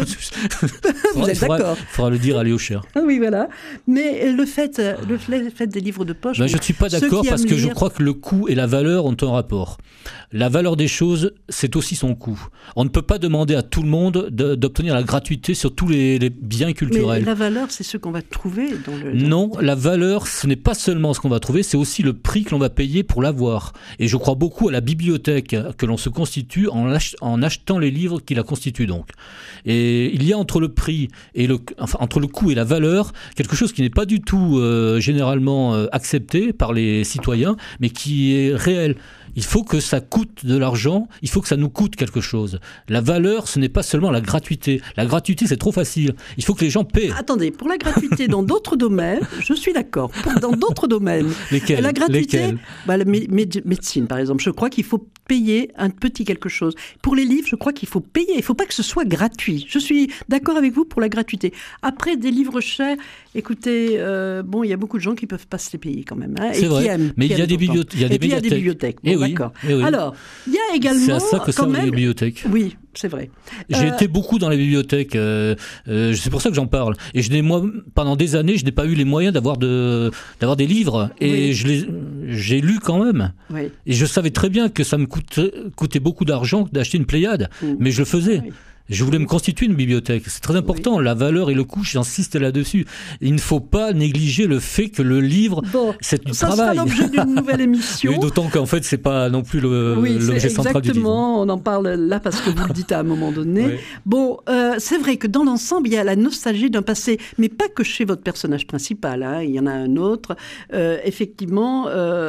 Vous êtes d'accord. Il faudra le dire à Léo Cher. Oui, voilà. Mais le fait des livres de poche... Ben, je ne suis pas d'accord parce que je crois que le coût et la valeur ont un rapport. La valeur des choses, c'est aussi son coût. On ne peut pas demander à tout le monde d'obtenir la gratuité sur tous les biens culturels. Mais la valeur, c'est ce qu'on va trouver dans le... Non, la valeur, ce n'est pas seulement ce qu'on va trouver, c'est aussi le prix que l'on va payer pour l'avoir. Et je crois beaucoup à la bibliothèque que l'on se constitue en achetant les livres qui la constituent. Donc. Et il y a entre le prix et entre le coût et la valeur quelque chose qui n'est pas du tout généralement accepté par les citoyens, mais qui est réel. Il faut que ça coûte de l'argent, il faut que ça nous coûte quelque chose. La valeur, ce n'est pas seulement la gratuité. La gratuité, c'est trop facile. Il faut que les gens paient. Attendez, pour la gratuité dans d'autres domaines, je suis d'accord. Dans d'autres domaines. Lesquels ? La gratuité, la médecine, par exemple, je crois qu'il faut payer un petit quelque chose. Pour les livres, je crois qu'il faut payer. Il ne faut pas que ce soit gratuit. Je suis d'accord avec vous pour la gratuité. Après, des livres chers, écoutez, il y a beaucoup de gens qui ne peuvent pas se les payer quand même. Hein, c'est vrai, mais il y a des bibliothèques. Oui. D'accord. Oui. Alors, il y a également... C'est à ça que servent les bibliothèques. Oui, c'est vrai. J'ai été beaucoup dans les bibliothèques, c'est pour ça que j'en parle. Et pendant des années, je n'ai pas eu les moyens d'avoir des livres. Et j'ai lu quand même. Oui. Et je savais très bien que ça me coûtait beaucoup d'argent d'acheter une Pléiade. Mais je le faisais. Oui. Je voulais me constituer une bibliothèque. C'est très important, la valeur et le coût, j'insiste là-dessus. Il ne faut pas négliger le fait que le livre, c'est du travail. Ça sera l'objet d'une nouvelle émission. Oui, d'autant qu'en fait, c'est pas non plus l'objet central du livre. Exactement, on en parle là parce que vous le dites à un moment donné. Oui. Bon, c'est vrai que dans l'ensemble, il y a la nostalgie d'un passé, mais pas que chez votre personnage principal. Hein. Il y en a un autre. Effectivement,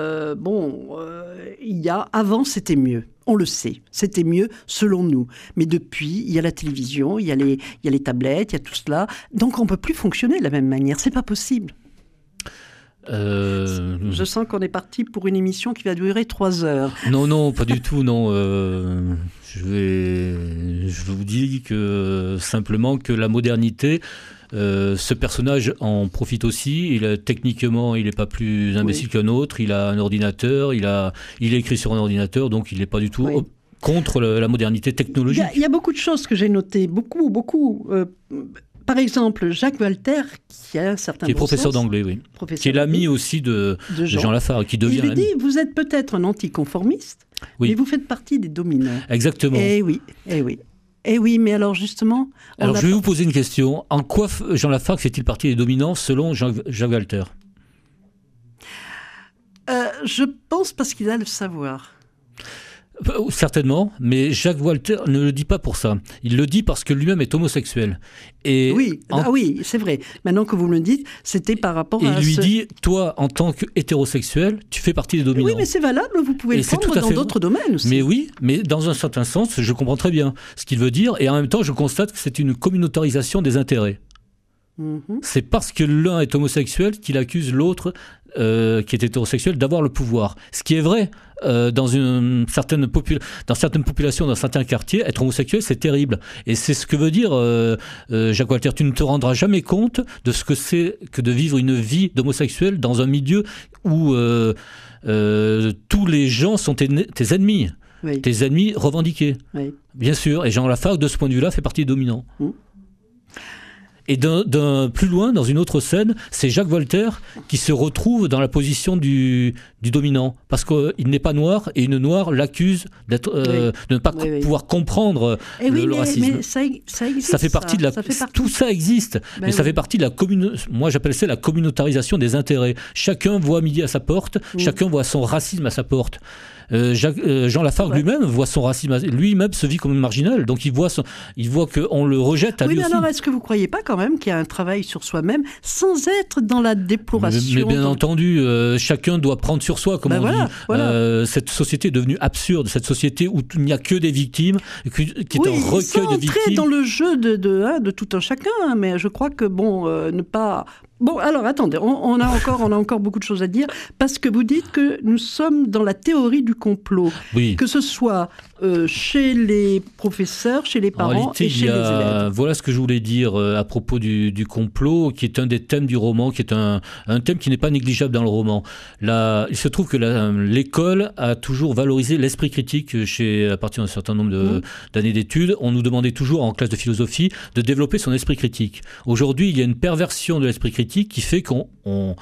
il y a avant, c'était mieux. On le sait, c'était mieux selon nous. Mais depuis, il y a la télévision, il y a les tablettes, il y a tout cela. Donc on ne peut plus fonctionner de la même manière. C'est pas possible. Je sens qu'on est parti pour une émission qui va durer 3 heures. Non, pas du tout, non. Je vous dis que simplement que la modernité... ce personnage en profite aussi. Techniquement, il n'est pas plus imbécile qu'un autre. Il a un ordinateur, il est écrit sur un ordinateur, donc il n'est pas du tout contre la modernité technologique. Il y a beaucoup de choses que j'ai notées, beaucoup. Par exemple, Jacques Walter, qui a un certain qui est professeur d'anglais, oui. Qui est l'ami aussi de Jean Lafare, qui devient l'ami. Il lui dit, vous êtes peut-être un anticonformiste, mais vous faites partie des dominants. Exactement. Eh oui, mais alors justement... Alors je vais vous poser une question. En quoi Jean Lafare fait-il partie des dominants selon Jacques Walter ? Je pense parce qu'il a le savoir. Certainement, mais Jacques Walter ne le dit pas pour ça. Il le dit parce que lui-même est homosexuel. Et oui, c'est vrai. Maintenant que vous me le dites, c'était par rapport à... Et il lui dit, toi, en tant qu'hétérosexuel, tu fais partie des dominants. Oui, mais c'est valable, vous pouvez le prendre dans d'autres domaines aussi. Mais oui, mais dans un certain sens, je comprends très bien ce qu'il veut dire, et en même temps, je constate que c'est une communautarisation des intérêts. C'est parce que l'un est homosexuel qu'il accuse l'autre, qui est hétérosexuel, d'avoir le pouvoir. Ce qui est vrai, dans certaines populations, dans certains quartiers, être homosexuel, c'est terrible. Et c'est ce que veut dire Jacques Walter. Tu ne te rendras jamais compte de ce que c'est que de vivre une vie d'homosexuel dans un milieu où tous les gens sont tes ennemis. Oui. Tes ennemis revendiqués. Oui. Bien sûr. Et Jean Lafare, de ce point de vue-là, fait partie des dominants. Et plus loin, dans une autre scène, c'est Jacques Walter qui se retrouve dans la position du dominant. Parce qu'il n'est pas noir, et une noire l'accuse de ne pas pouvoir comprendre le racisme. Mais ça existe. Ça fait partie tout ça existe. Mais ça fait partie de moi j'appelle ça la communautarisation des intérêts. Chacun voit midi à sa porte, chacun voit son racisme à sa porte. Jean Lafare lui-même voit son racisme, lui-même se vit comme marginal, donc il voit qu'on le rejette à lui aussi. Oui, mais alors est-ce que vous ne croyez pas quand même qu'il y a un travail sur soi-même sans être dans la déploration? Mais bien entendu, chacun doit prendre sur soi, comme on dit. Voilà. Cette société est devenue absurde, cette société où il n'y a que des victimes, qui est un recueil de victimes. Entrer dans le jeu de tout un chacun, mais je crois que ne pas Bon, alors attendez, on a encore beaucoup de choses à dire, parce que vous dites que nous sommes dans la théorie du complot, oui. Que ce soit chez les professeurs, chez les parents réalité, et chez les élèves. Voilà ce que je voulais dire à propos du complot, qui est un des thèmes du roman, qui est un thème qui n'est pas négligeable dans le roman. Il se trouve que l'école a toujours valorisé l'esprit critique à partir d'un certain nombre d'années d'études. On nous demandait toujours en classe de philosophie de développer son esprit critique. Aujourd'hui, il y a une perversion de l'esprit critique qui fait qu'on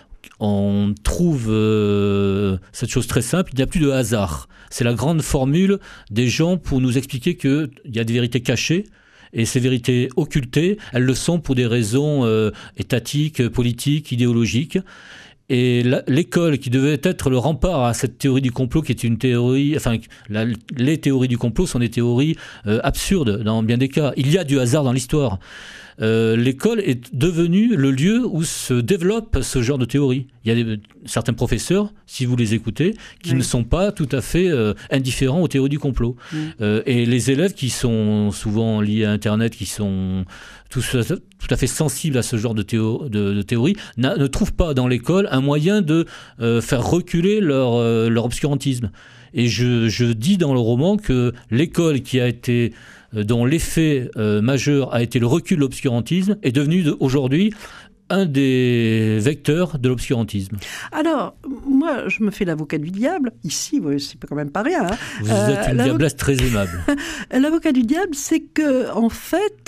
trouve cette chose très simple, il n'y a plus de hasard. C'est la grande formule des gens pour nous expliquer qu'il y a des vérités cachées, et ces vérités occultées, elles le sont pour des raisons étatiques, politiques, idéologiques. Et l'école, qui devait être le rempart à cette théorie du complot, qui est une théorie... Enfin, les théories du complot sont des théories absurdes dans bien des cas. Il y a du hasard dans l'histoire. L'école est devenue le lieu où se développe ce genre de théorie. Il y a certains professeurs, si vous les écoutez, qui ne sont pas tout à fait indifférents aux théories du complot. Et les élèves qui sont souvent liés à Internet, qui sont tout à fait sensibles à ce genre de théorie, ne trouvent pas dans l'école un moyen de faire reculer leur obscurantisme. Et je dis dans le roman que l'école dont l'effet majeur a été le recul de l'obscurantisme, est devenue aujourd'hui un des vecteurs de l'obscurantisme. Alors, moi, je me fais l'avocat du diable. Ici, c'est quand même pas rien. Hein. Vous êtes une diablesse très aimable. L'avocat du diable, c'est que, en fait,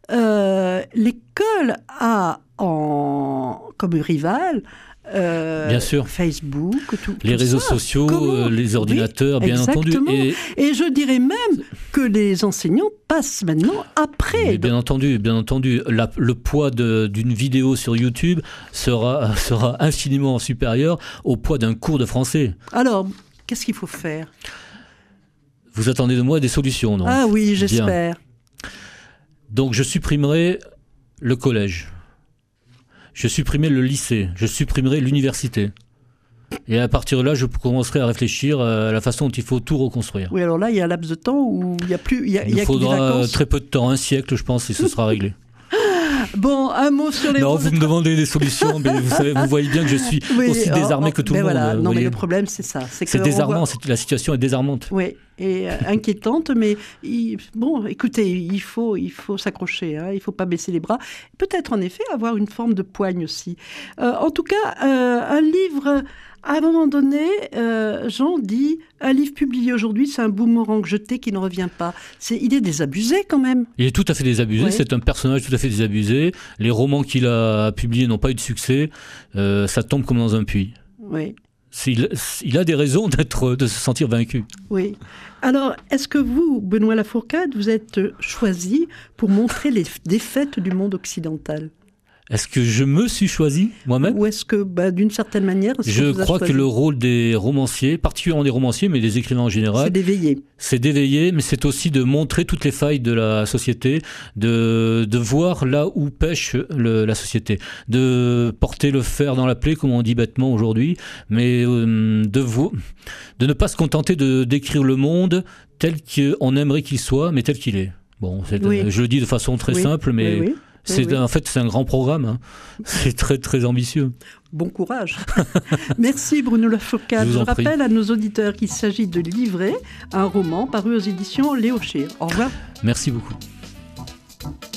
l'école a comme rival bien sûr. Facebook, les réseaux sociaux, les ordinateurs, bien entendu. Et je dirais même que les enseignants passent maintenant après. Mais bien entendu. Le poids d'une vidéo sur YouTube sera infiniment supérieur au poids d'un cours de français. Alors, qu'est-ce qu'il faut faire ? Vous attendez de moi des solutions, non ? Ah oui, j'espère. Bien. Donc, je supprimerai le collège. Je supprimerai le lycée, je supprimerai l'université. Et à partir de là, je commencerai à réfléchir à la façon dont il faut tout reconstruire. Oui, alors là, il y a un laps de temps où il n'y a plus... Il faudra très peu de temps, un siècle, je pense, et ce sera réglé. Bon, un mot sur les... Non, vous me demandez des solutions, mais vous voyez bien que je suis aussi désarmé que tout le monde. Voilà. Non, mais le problème, c'est ça. C'est désarmant, la situation est désarmante. Oui, et inquiétante, mais bon, écoutez, il faut s'accrocher, hein, il ne faut pas baisser les bras. Peut-être, en effet, avoir une forme de poigne aussi. En tout cas, un livre... À un moment donné, Jean dit « Un livre publié aujourd'hui, c'est un boomerang jeté qui ne revient pas ». Il est désabusé quand même. Il est tout à fait désabusé, oui. C'est un personnage tout à fait désabusé. Les romans qu'il a publiés n'ont pas eu de succès. Ça tombe comme dans un puits. Oui. Il a des raisons de se sentir vaincu. Oui. Alors, est-ce que vous, Benoît Lafourcade, vous êtes choisi pour montrer les défaites du monde occidental ? Est-ce que je me suis choisi moi-même ? Ou est-ce que, d'une certaine manière... Je crois que le rôle des romanciers, particulièrement des romanciers, mais des écrivains en général... C'est d'éveiller. C'est d'éveiller, mais c'est aussi de montrer toutes les failles de la société, de voir là où pêche la société, de porter le fer dans la plaie, comme on dit bêtement aujourd'hui, mais de ne pas se contenter de décrire le monde tel qu'on aimerait qu'il soit, mais tel qu'il est. Bon, je le dis de façon très simple, mais... Oui. En fait, c'est un grand programme. Hein. C'est très, très ambitieux. Bon courage. Merci Bruno Lafourcade. Je rappelle à nos auditeurs qu'il s'agit de livrer un roman paru aux éditions Léo Scheer. Au revoir. Merci beaucoup.